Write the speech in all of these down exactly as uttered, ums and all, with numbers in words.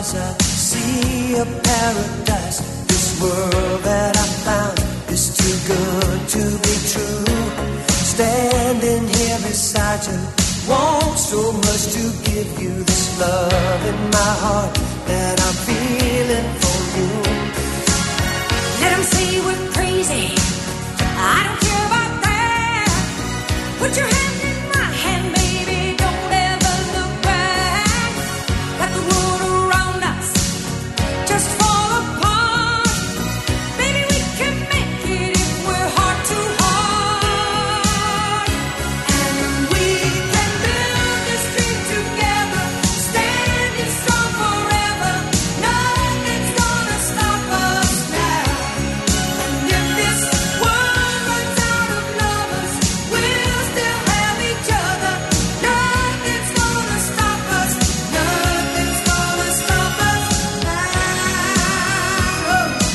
as I see a paradise. This world that I found is too good to be true. Standing here beside you, want so much to give you this love in my heart that I'm feeling for you. Let them say we're crazy, I don't care about that. Put your hand in my hand, baby, don't ever look back. Let the world around us just fall apart. Baby, we can make it if we're heart to heart. And we can build this dream together, standing strong forever. Nothing's gonna stop us now. And if this world runs out of lovers, we'll still have each other. Nothing's gonna stop us. Nothing's gonna stop us now.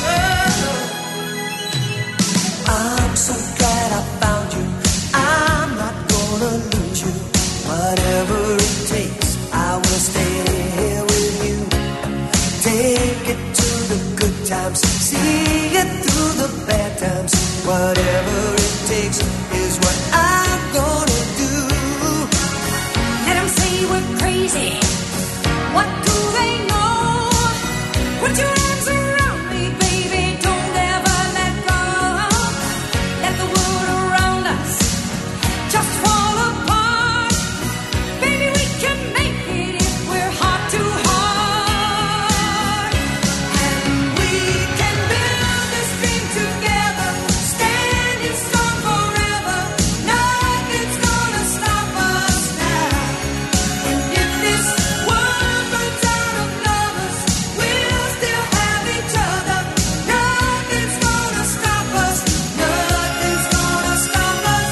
I'm so glad I found you. I'm not gonna lose you. Whatever it takes, I will stay here with you. Take it to the good times, see it through the bad times. Whatever it takes is what I'm gonna do. Let them say we're crazy. What do they know? Put your arms around me, baby. Don't ever let go. Let the world around us just fall apart. Baby, we can make it if we're heart to heart. And we can build this dream together, standing strong forever. Nothing's gonna stop us now. And if this world runs out of lovers, we'll still have each other. Nothing's gonna stop us. Nothing's gonna stop us.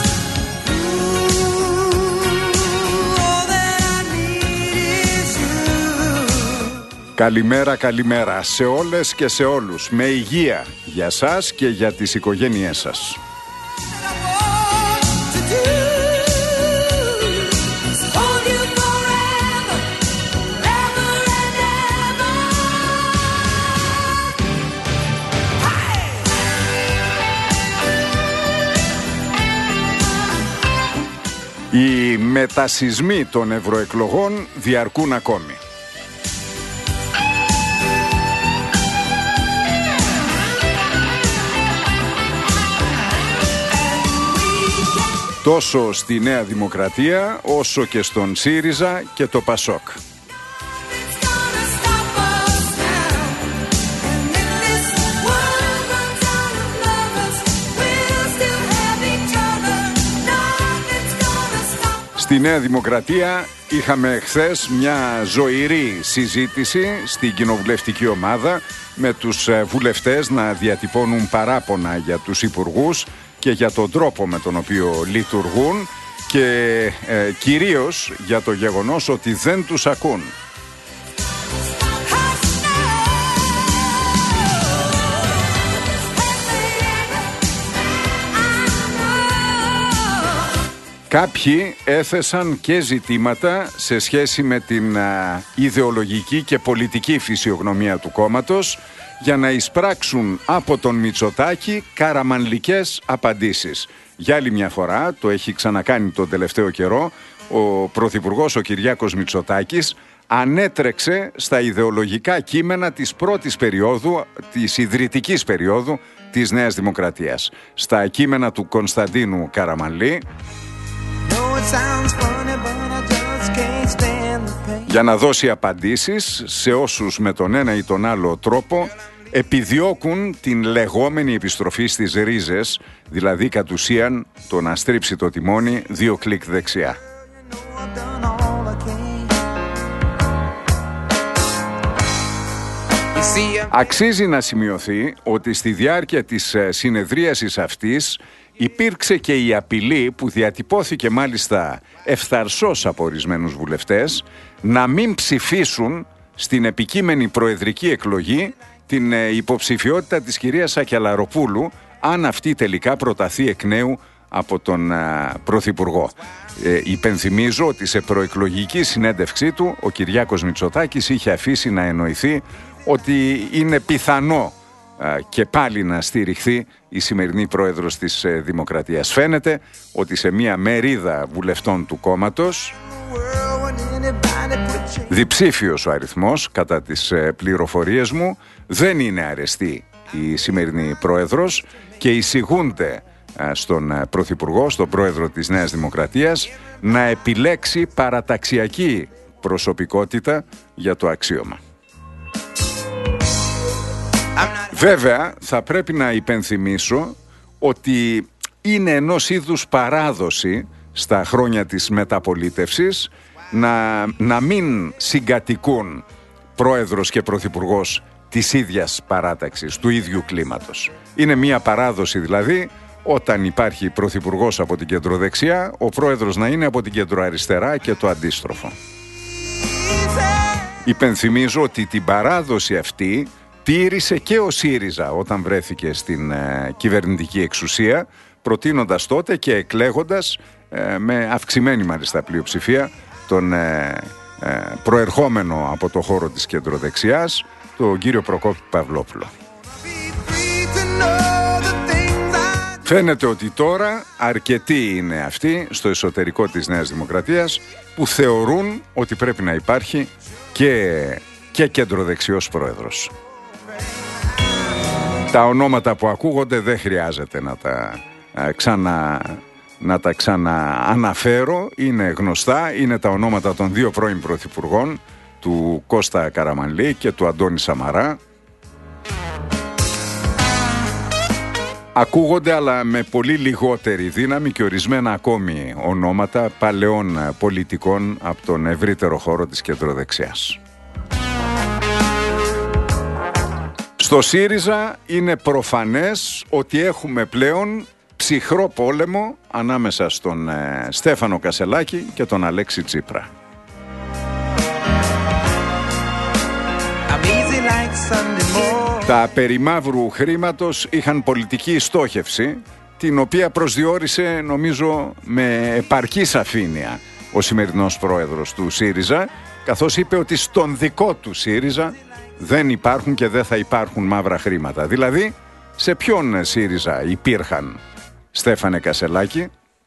Ooh, all that I need is you. Καλημέρα, καλημέρα σε όλες και σε όλους. Με υγεία για σας και για τις οικογένειές σας. Οι μετασυσμοί των ευρωεκλογών διαρκούν ακόμη. Τόσο στη Νέα Δημοκρατία όσο και στον ΣΥΡΙΖΑ και το ΠΑΣΟΚ. Στη Νέα Δημοκρατία είχαμε χθες μια ζωηρή συζήτηση στην κοινοβουλευτική ομάδα με τους βουλευτές να διατυπώνουν παράπονα για τους υπουργούς και για τον τρόπο με τον οποίο λειτουργούν και ε, κυρίως για το γεγονός ότι δεν τους ακούν. Κάποιοι έθεσαν και ζητήματα σε σχέση με την α, ιδεολογική και πολιτική φυσιογνωμία του κόμματος για να εισπράξουν από τον Μητσοτάκη καραμανλικές απαντήσεις. Για άλλη μια φορά, το έχει ξανακάνει τον τελευταίο καιρό, ο Πρωθυπουργός ο Κυριάκος Μητσοτάκης ανέτρεξε στα ιδεολογικά κείμενα της πρώτης περίοδου, της ιδρυτικής περίοδου της Νέας Δημοκρατίας. Στα κείμενα του Κωνσταντίνου Καραμανλή, για να δώσει απαντήσεις σε όσους με τον ένα ή τον άλλο τρόπο επιδιώκουν την λεγόμενη επιστροφή στις ρίζες, δηλαδή κατ' ουσίαν το να στρίψει το τιμόνι δύο κλικ δεξιά. Αξίζει να σημειωθεί ότι στη διάρκεια της συνεδρίασης αυτής υπήρξε και η απειλή που διατυπώθηκε μάλιστα ευθαρσώς από ορισμένους βουλευτές να μην ψηφίσουν στην επικείμενη προεδρική εκλογή την υποψηφιότητα της κυρίας Σακελαροπούλου αν αυτή τελικά προταθεί εκ νέου από τον Πρωθυπουργό. Ε, υπενθυμίζω ότι σε προεκλογική συνέντευξή του ο Κυριάκος Μητσοτάκης είχε αφήσει να εννοηθεί ότι είναι πιθανό και πάλι να στηριχθεί η σημερινή πρόεδρος της Δημοκρατίας. Φαίνεται ότι σε μια μερίδα βουλευτών του κόμματος, διψήφιος ο αριθμός κατά τις πληροφορίες μου, δεν είναι αρεστή η σημερινή πρόεδρος και εισηγούνται στον Πρωθυπουργό, στον πρόεδρο της Νέας Δημοκρατίας, να επιλέξει παραταξιακή προσωπικότητα για το αξίωμα. Βέβαια, θα πρέπει να υπενθυμίσω ότι είναι ενός είδους παράδοση στα χρόνια της μεταπολίτευσης να, να μην συγκατοικούν πρόεδρος και πρωθυπουργός της ίδιας παράταξης, του ίδιου κλίματος. Είναι μια παράδοση δηλαδή όταν υπάρχει πρωθυπουργός από την κεντροδεξιά, ο πρόεδρος να είναι από την κεντροαριστερά και το αντίστροφο. Υπενθυμίζω ότι την παράδοση αυτή τήρησε και ο ΣΥΡΙΖΑ όταν βρέθηκε στην ε, κυβερνητική εξουσία, προτείνοντας τότε και εκλέγοντας ε, με αυξημένη μάλιστα πλειοψηφία τον ε, ε, προερχόμενο από το χώρο της κεντροδεξιάς, τον κύριο Προκόπη Παυλόπουλο. Φαίνεται ότι τώρα αρκετοί είναι αυτοί στο εσωτερικό της Νέας Δημοκρατίας που θεωρούν ότι πρέπει να υπάρχει και, και κεντροδεξιός πρόεδρος. Τα ονόματα που ακούγονται δεν χρειάζεται να τα α, ξανα, να τα ξανααναφέρω, είναι γνωστά, είναι τα ονόματα των δύο πρώην πρωθυπουργών, του Κώστα Καραμανλή και του Αντώνη Σαμαρά. Ακούγονται αλλά με πολύ λιγότερη δύναμη και ορισμένα ακόμη ονόματα παλαιών πολιτικών από τον ευρύτερο χώρο της κεντροδεξιάς. Στο ΣΥΡΙΖΑ είναι προφανές ότι έχουμε πλέον ψυχρό πόλεμο ανάμεσα στον ε, Στέφανο Κασελάκη και τον Αλέξη Τσίπρα. Τα περί μαύρου χρήματος είχαν πολιτική στόχευση, την οποία προσδιορίσε νομίζω με επαρκή σαφήνεια ο σημερινός πρόεδρος του ΣΥΡΙΖΑ, καθώς είπε ότι στον δικό του ΣΥΡΙΖΑ δεν υπάρχουν και δεν θα υπάρχουν μαύρα χρήματα. Δηλαδή, σε ποιον ΣΥΡΙΖΑ υπήρχαν, Στέφανε Κασελάκη?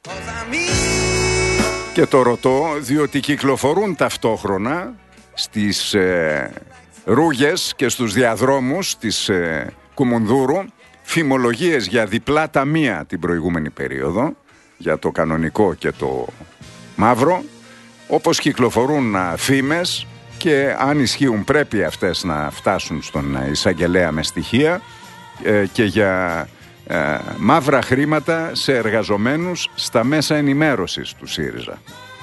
Και το ρωτώ διότι κυκλοφορούν ταυτόχρονα στις ε, ρούγες και στους διαδρόμους της ε, Κουμουνδούρου φημολογίες για διπλά ταμεία την προηγούμενη περίοδο, για το κανονικό και το μαύρο, όπως κυκλοφορούν α, φήμες, και αν ισχύουν πρέπει αυτές να φτάσουν στον εισαγγελέα με στοιχεία, ε, και για ε, μαύρα χρήματα σε εργαζομένους στα μέσα ενημέρωσης του ΣΥΡΙΖΑ.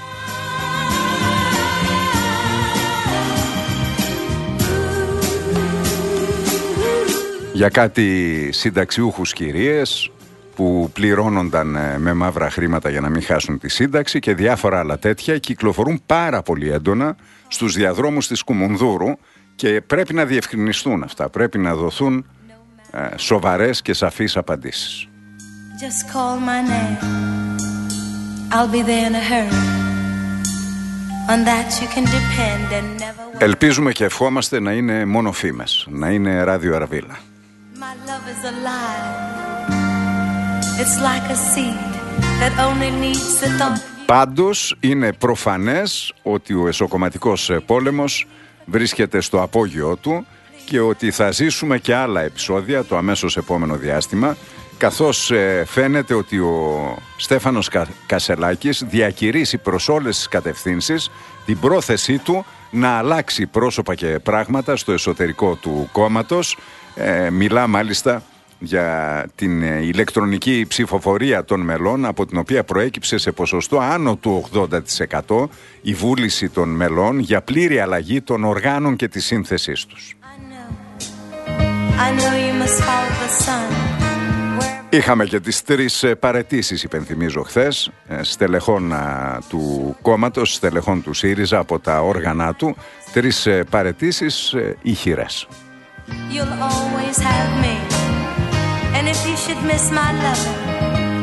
Για κάτι συνταξιούχους κυρίες που πληρώνονταν με μαύρα χρήματα για να μην χάσουν τη σύνταξη και διάφορα άλλα τέτοια κυκλοφορούν πάρα πολύ έντονα στους διαδρόμους της Κουμουνδούρου και πρέπει να διευκρινιστούν αυτά, πρέπει να δοθούν ε, σοβαρές και σαφείς απαντήσεις. Just call my name. I'll be there in a hurry. On that you can depend and never... Ελπίζουμε και ευχόμαστε να είναι μόνο φήμες, να είναι ράδιο Αρβίλα. My love is alive. It's like a seed that only needs the thought. Πάντως είναι προφανές ότι ο εσωκομματικός πόλεμος βρίσκεται στο απόγειό του και ότι θα ζήσουμε και άλλα επεισόδια το αμέσως επόμενο διάστημα, καθώς ε, φαίνεται ότι ο Στέφανος Κα, Κασελάκης διακηρύσει προς όλες τις κατευθύνσεις την πρόθεσή του να αλλάξει πρόσωπα και πράγματα στο εσωτερικό του κόμματος. Ε, μιλά μάλιστα για την ηλεκτρονική ψηφοφορία των μελών, από την οποία προέκυψε σε ποσοστό άνω του ογδόντα τοις εκατό η βούληση των μελών για πλήρη αλλαγή των οργάνων και της σύνθεσής τους. I know you must follow the sun. Είχαμε και τις τρεις παραιτήσεις, υπενθυμίζω, χθες, στελεχών του κόμματος, στελεχών του ΣΥΡΙΖΑ από τα όργανα του, τρεις παραιτήσεις ηχηρές. You'll always have me. And if you should miss my loving,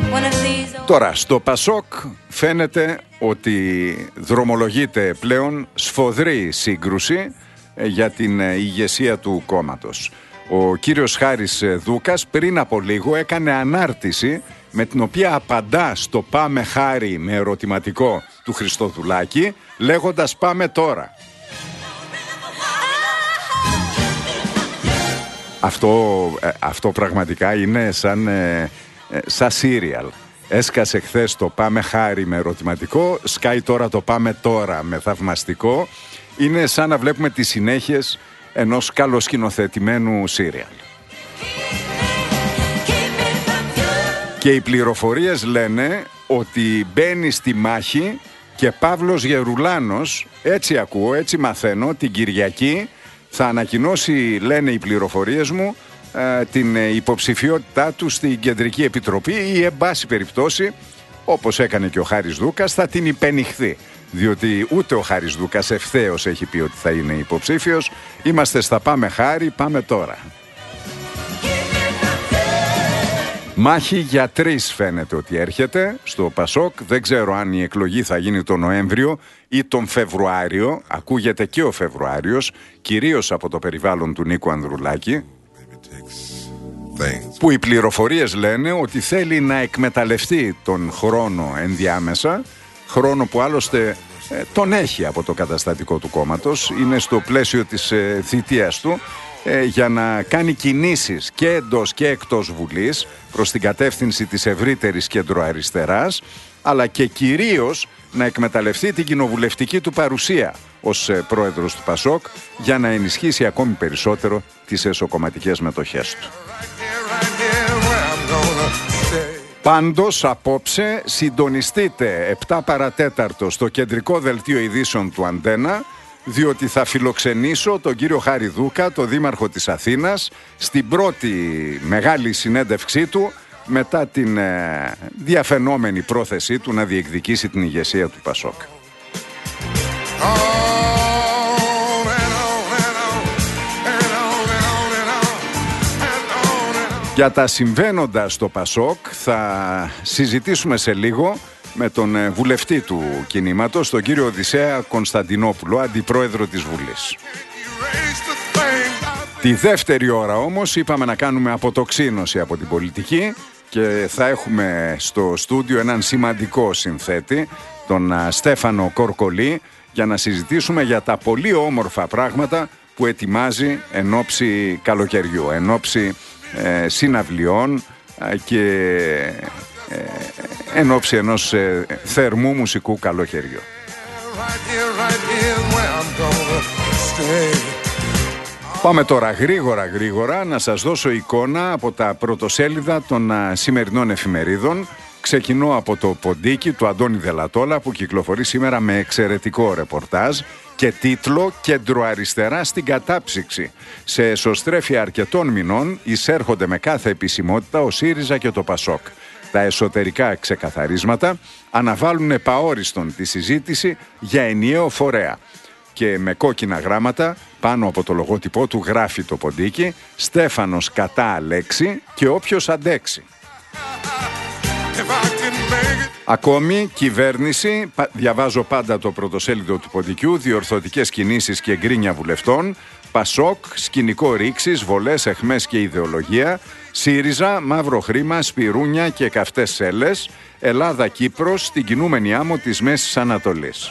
Τώρα, στο Πασόκ φαίνεται ότι δρομολογείται πλέον σφοδρή σύγκρουση για την ηγεσία του κόμματος. Ο κύριος Χάρης Δούκας πριν από λίγο έκανε ανάρτηση με την οποία απαντά στο «Πάμε Χάρη» με ερωτηματικό του Χριστοδουλάκη, λέγοντας «Πάμε τώρα». Αυτό, αυτό πραγματικά είναι σαν, σαν σύριαλ. Έσκασε χθες το «Πάμε Χάρη» με ερωτηματικό, σκάει τώρα το «Πάμε τώρα» με θαυμαστικό. Είναι σαν να βλέπουμε τις συνέχειες ενός καλοσκηνοθετημένου σύριαλ. Και οι πληροφορίες λένε ότι μπαίνει στη μάχη και Παύλος Γερουλάνος, έτσι ακούω, έτσι μαθαίνω, την Κυριακή θα ανακοινώσει, λένε οι πληροφορίες μου, την υποψηφιότητά του στην Κεντρική Επιτροπή ή εν πάση περιπτώσει, όπως έκανε και ο Χάρης Δούκας, θα την υπενηχθεί. Διότι ούτε ο Χάρης Δούκας ευθέως έχει πει ότι θα είναι υποψήφιος. Είμαστε στα «Πάμε Χάρη, πάμε τώρα». Μάχη για τρεις φαίνεται ότι έρχεται στο Πασόκ. Δεν ξέρω αν η εκλογή θα γίνει τον Νοέμβριο ή τον Φεβρουάριο. Ακούγεται και ο Φεβρουάριος, κυρίως από το περιβάλλον του Νίκου Ανδρουλάκη, που οι πληροφορίες λένε ότι θέλει να εκμεταλλευτεί τον χρόνο ενδιάμεσα, χρόνο που άλλωστε ε, τον έχει από το καταστατικό του κόμματος, είναι στο πλαίσιο της ε, θητείας του, ε, για να κάνει κινήσεις και εντός και εκτός Βουλής προς την κατεύθυνση της ευρύτερης κεντροαριστεράς, αλλά και κυρίως να εκμεταλλευτεί την κοινοβουλευτική του παρουσία ως ε, πρόεδρος του Πασόκ για να ενισχύσει ακόμη περισσότερο τις εσωκομματικές μετοχές του. Πάντως απόψε συντονιστείτε επτά παρατέταρτο στο κεντρικό δελτίο ειδήσεων του Αντένα, διότι θα φιλοξενήσω τον κύριο Χάρη Δούκα, το δήμαρχο της Αθήνας, στην πρώτη μεγάλη συνέντευξή του μετά την ε, διαφαινόμενη πρόθεσή του να διεκδικήσει την ηγεσία του Πασόκ. Για τα συμβαίνοντα στο Πασόκ θα συζητήσουμε σε λίγο με τον βουλευτή του κινήματος, τον κύριο Οδυσσέα Κωνσταντινόπουλο, αντιπρόεδρο της Βουλής. Τη δεύτερη ώρα όμως είπαμε να κάνουμε αποτοξίνωση από την πολιτική και θα έχουμε στο στούντιο έναν σημαντικό συνθέτη, τον Στέφανο Κορκολή, για να συζητήσουμε για τα πολύ όμορφα πράγματα που ετοιμάζει εν ώψη καλοκαιριού, εν ώψη Ε, συναυλιών ε, και ε, εν ώψη ενός ε, θερμού μουσικού καλοκαιριού. Πάμε τώρα γρήγορα γρήγορα να σας δώσω εικόνα από τα πρωτοσέλιδα των α, σημερινών εφημερίδων. Ξεκινώ από το ποντίκι του Αντώνη Δελατόλα που κυκλοφορεί σήμερα με εξαιρετικό ρεπορτάζ και τίτλο «Κεντροαριστερά στην κατάψυξη». Σε εσωστρέφεια αρκετών μηνών εισέρχονται με κάθε επισημότητα ο ΣΥΡΙΖΑ και το ΠΑΣΟΚ. Τα εσωτερικά ξεκαθαρίσματα αναβάλουν επαόριστον τη συζήτηση για ενιαίο φορέα. Και με κόκκινα γράμματα πάνω από το λογότυπό του γράφει το ποντίκι «Στέφανος κατά Αλέξη και όποιος αντέξει». Ακόμη, κυβέρνηση, διαβάζω πάντα το πρωτοσέλιδο του ποντικιού, διορθωτικές κινήσεις και γκρίνια βουλευτών, Πασόκ, σκηνικό ρήξης, βολές, αιχμές και ιδεολογία, ΣΥΡΙΖΑ, μαύρο χρήμα, σπιρούνια και καυτές σέλες, Ελλάδα-Κύπρος, στην κινούμενη άμμο της Μέσης Ανατολής.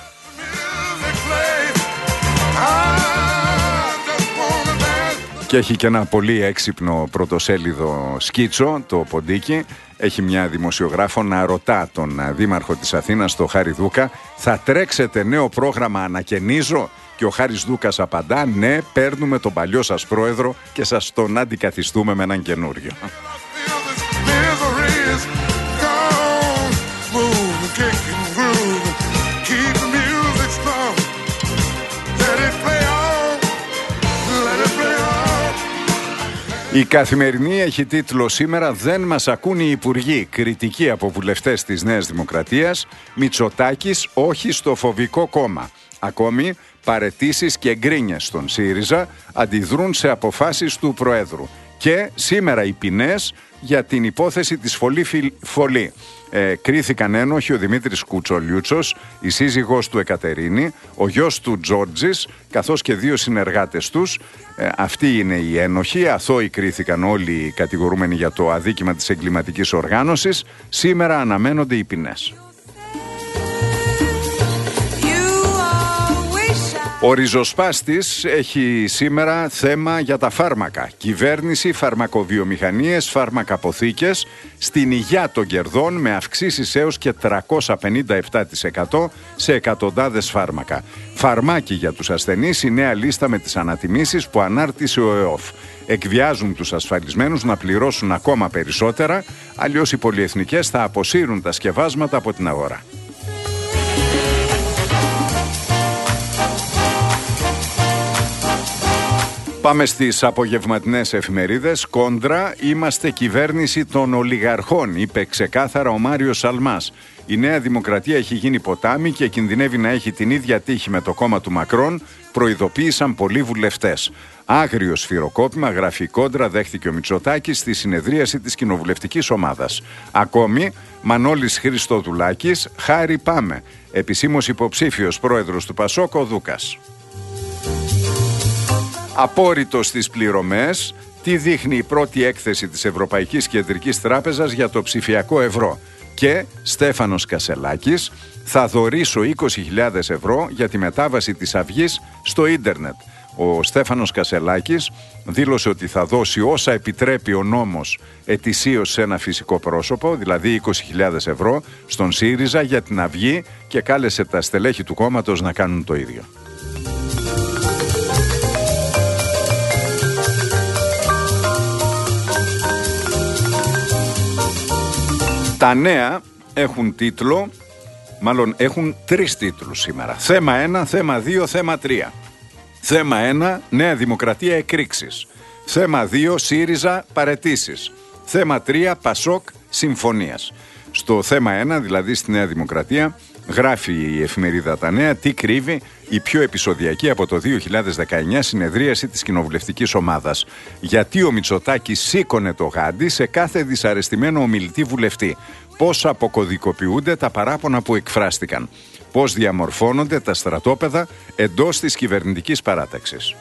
Και έχει και ένα πολύ έξυπνο πρωτοσέλιδο σκίτσο, το ποντίκι. Έχει μια δημοσιογράφο να ρωτά τον δήμαρχο της Αθήνας, τον Χάρη Δούκα, θα τρέξετε νέο πρόγραμμα ανακαινίζω? Και ο Χάρης Δούκας απαντά, ναι, παίρνουμε τον παλιό σας πρόεδρο και σας τον αντικαθιστούμε με έναν καινούριο. Η Καθημερινή έχει τίτλο σήμερα «Δεν μας ακούν οι υπουργοί». Κριτική από βουλευτές της Νέας Δημοκρατίας. Μητσοτάκης όχι στο φοβικό κόμμα. Ακόμη παραιτήσεις και γκρίνιες στον ΣΥΡΙΖΑ αντιδρούν σε αποφάσεις του Προέδρου. Και σήμερα οι ποινές για την υπόθεση της Φωλή Φωλή. Ε, κρίθηκαν ένοχοι ο Δημήτρης Κουτσολιούτσος, η σύζυγός του Εκατερίνη, ο γιος του Τζόρτζης, καθώς και δύο συνεργάτες τους. Ε, αυτοί είναι οι ένοχοι. Αθώοι κρίθηκαν όλοι οι κατηγορούμενοι για το αδίκημα της εγκληματικής οργάνωσης. Σήμερα αναμένονται οι ποινές. Ο ριζοσπάστης έχει σήμερα θέμα για τα φάρμακα. Κυβέρνηση, φαρμακοβιομηχανίες, φαρμακαποθήκες στην υγειά των κερδών με αυξήσεις έως και τριακόσια πενήντα επτά τοις εκατό σε εκατοντάδες φάρμακα. Φαρμάκι για τους ασθενείς, η νέα λίστα με τις ανατιμήσεις που ανάρτησε ο ΕΟΦ. Εκβιάζουν τους ασφαλισμένους να πληρώσουν ακόμα περισσότερα, αλλιώς οι πολυεθνικές θα αποσύρουν τα σκευάσματα από την αγορά. Πάμε στις απογευματινές εφημερίδες. Κόντρα, είμαστε κυβέρνηση των ολιγαρχών, είπε ξεκάθαρα ο Μάριος Σαλμάς. Η Νέα Δημοκρατία έχει γίνει ποτάμι και κινδυνεύει να έχει την ίδια τύχη με το κόμμα του Μακρόν, προειδοποίησαν πολλοί βουλευτές. Άγριο σφυροκόπημα, γράφει Κόντρα, δέχθηκε ο Μητσοτάκης στη συνεδρίαση της κοινοβουλευτικής ομάδας. Ακόμη, Μανώλης Χριστοδουλάκης, χάρη πάμε. Επισήμως υποψήφιος πρόεδρος του Πασόκ, ο Δούκας. Απόρριτο στις πληρωμές, τι δείχνει η πρώτη έκθεση της Ευρωπαϊκής Κεντρικής Τράπεζας για το ψηφιακό ευρώ. Και Στέφανος Κασελάκης, θα δωρήσω είκοσι χιλιάδες ευρώ για τη μετάβαση της Αυγής στο ίντερνετ. Ο Στέφανος Κασελάκης δήλωσε ότι θα δώσει όσα επιτρέπει ο νόμος ετησίως σε ένα φυσικό πρόσωπο, δηλαδή είκοσι χιλιάδες ευρώ, στον ΣΥΡΙΖΑ για την Αυγή και κάλεσε τα στελέχη του κόμματος να κάνουν το ίδιο. Τα νέα έχουν τίτλο, μάλλον έχουν τρεις τίτλους σήμερα. Θέμα ένα, θέμα δύο, θέμα τρία. Θέμα ένα, Νέα Δημοκρατία εκρήξεις. Θέμα δύο, ΣΥΡΙΖΑ παραιτήσεις. Θέμα τρία, Πασόκ συμφωνίας. Στο θέμα ένα, δηλαδή στη Νέα Δημοκρατία, γράφει η εφημερίδα Τα Νέα τι κρύβει η πιο επεισοδιακή από το δύο χιλιάδες δεκαεννιά συνεδρίαση της κοινοβουλευτικής ομάδας. Γιατί ο Μητσοτάκης σήκωνε το γάντι σε κάθε δυσαρεστημένο ομιλητή βουλευτή. Πώς αποκωδικοποιούνται τα παράπονα που εκφράστηκαν. Πώς διαμορφώνονται τα στρατόπεδα εντός της κυβερνητικής παράταξης.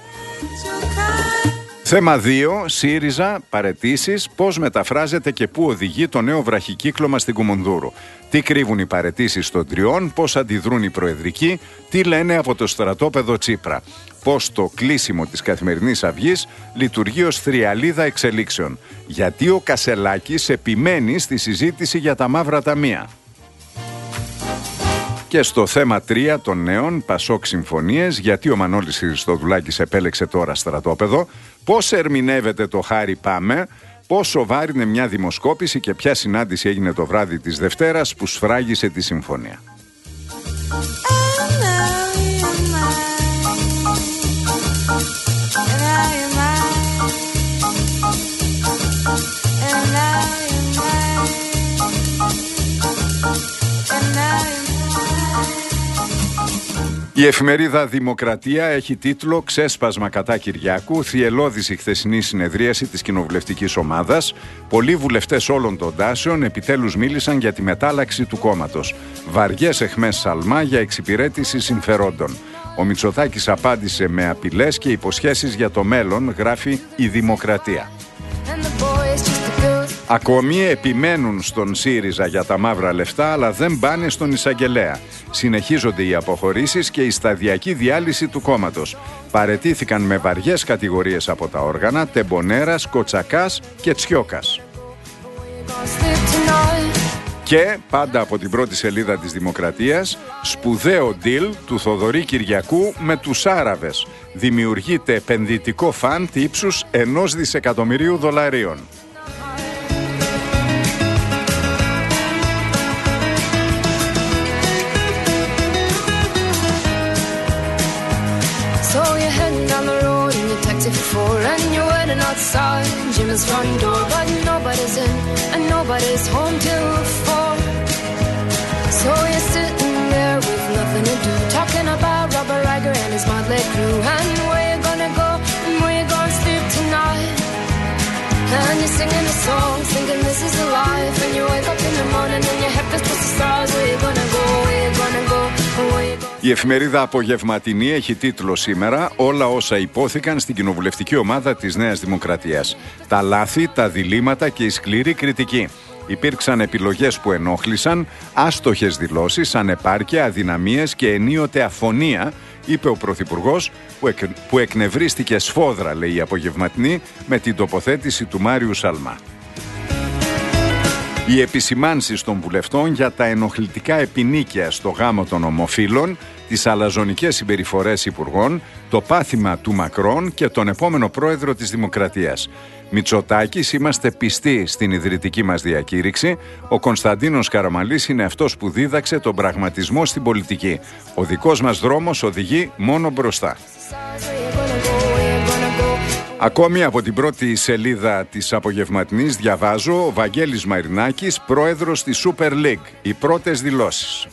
Θέμα δύο. ΣΥΡΙΖΑ, παραιτήσεις, πώς μεταφράζεται και πού οδηγεί το νέο βραχικύκλωμα στην Κουμουνδούρου. Τι κρύβουν οι παραιτήσεις των τριών, πώς αντιδρούν οι προεδρικοί, τι λένε από το στρατόπεδο Τσίπρα. Πώς το κλείσιμο της Καθημερινής Αυγής λειτουργεί ως θριαλίδα εξελίξεων. Γιατί ο Κασελάκης επιμένει στη συζήτηση για τα μαύρα ταμεία. Και στο θέμα τρία των νέων, Πασόκ συμφωνίες, γιατί ο Μανώλης Χριστοδουλάκης επέλεξε τώρα στρατόπεδο, πώς ερμηνεύεται το χάρη πάμε, πόσο βάρη είναι μια δημοσκόπηση και ποια συνάντηση έγινε το βράδυ της Δευτέρας που σφράγισε τη συμφωνία. Η εφημερίδα Δημοκρατία έχει τίτλο «Ξέσπασμα κατά Κυριάκου, θυελλώδης η χθεσινή συνεδρίαση της κοινοβουλευτικής ομάδας. Πολλοί βουλευτές όλων των τάσεων επιτέλους μίλησαν για τη μετάλλαξη του κόμματος. Βαριές αιχμές Σαλμά για εξυπηρέτηση συμφερόντων. Ο Μητσοτάκης απάντησε με απειλές και υποσχέσεις για το μέλλον», γράφει η Δημοκρατία. Ακόμη επιμένουν στον ΣΥΡΙΖΑ για τα μαύρα λεφτά, αλλά δεν πάνε στον εισαγγελέα. Συνεχίζονται οι αποχωρήσεις και η σταδιακή διάλυση του κόμματος. Παραιτήθηκαν με βαριές κατηγορίες από τα όργανα Τεμπονέρας, Κοτσακάς και Τσιόκας. Και πάντα από την πρώτη σελίδα της Δημοκρατίας, σπουδαίο deal του Θοδωρή Κυριακού με τους Άραβες. Δημιουργείται επενδυτικό φαντ ύψους ενός δισεκατομμυρίου δολαρίων. And you're waiting outside Jim's front door, but nobody's in and nobody's home till four. So you're sitting there with nothing to do, talking about Robert Riger and his motley crew, and where you gonna go and where you gonna sleep tonight. And you're singing a song, thinking Η εφημερίδα Απογευματινή έχει τίτλο σήμερα «Όλα όσα υπόθηκαν στην κοινοβουλευτική ομάδα της Νέας Δημοκρατίας. Τα λάθη, τα διλήμματα και η σκληρή κριτική. Υπήρξαν επιλογές που ενόχλησαν, άστοχες δηλώσεις, ανεπάρκεια, αδυναμίες και ενίοτε αφωνία», είπε ο Πρωθυπουργός, που, εκ, που εκνευρίστηκε σφόδρα, λέει η Απογευματινή, με την τοποθέτηση του Μάριου Σαλμά. Οι επισημάνσεις των βουλευτών για τα ενοχλητικά επινίκια στο γάμο των ομοφύλων, τις αλαζονικές συμπεριφορές υπουργών, το πάθημα του Μακρόν και τον επόμενο πρόεδρο της Δημοκρατίας. Μητσοτάκης, είμαστε πιστοί στην ιδρυτική μας διακήρυξη. Ο Κωνσταντίνος Καραμανλής είναι αυτός που δίδαξε τον πραγματισμό στην πολιτική. Ο δικός μας δρόμος οδηγεί μόνο μπροστά. Ακόμη από την πρώτη σελίδα της Απογευματινής διαβάζω: ο Βαγγέλης Μαρινάκης, πρόεδρος της Super League. Οι πρώτες δηλώσεις.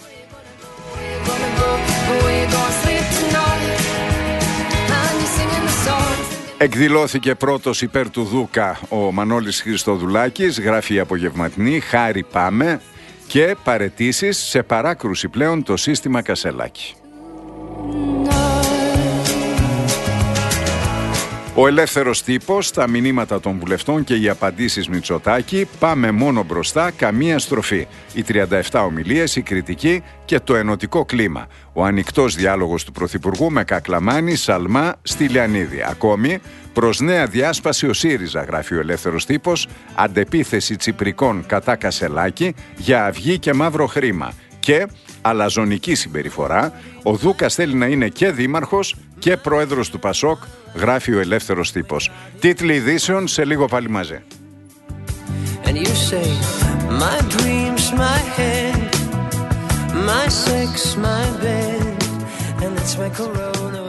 Εκδηλώθηκε πρώτος υπέρ του Δούκα ο Μανώλης Χριστοδουλάκης, γράφει η Απογευματινή, χάρη πάμε, και παραιτήσεις σε παράκρουση πλέον το σύστημα Κασελάκη. Ο Ελεύθερος Τύπος, τα μηνύματα των βουλευτών και οι απαντήσεις Μητσοτάκη, πάμε μόνο μπροστά, καμία στροφή. Οι τριάντα επτά ομιλίες, η κριτική και το ενωτικό κλίμα. Ο ανοιχτός διάλογος του Πρωθυπουργού με Κακλαμάνη, Σαλμά, Στυλιανίδη. Ακόμη, προς νέα διάσπαση ο ΣΥΡΙΖΑ, γράφει ο Ελεύθερος Τύπος, αντεπίθεση Τσιπρικών κατά Κασελάκη για αυγή και μαύρο χρήμα. Και αλαζονική συμπεριφορά, ο Δούκας θέλει να είναι και δήμαρχος και πρόεδρος του Πασόκ, γράφει ο Ελεύθερος Τύπος. Τίτλοι ειδήσεων σε λίγο πάλι μαζί. And you say, my dreams, my head, my sex, my bed, and that's my corona.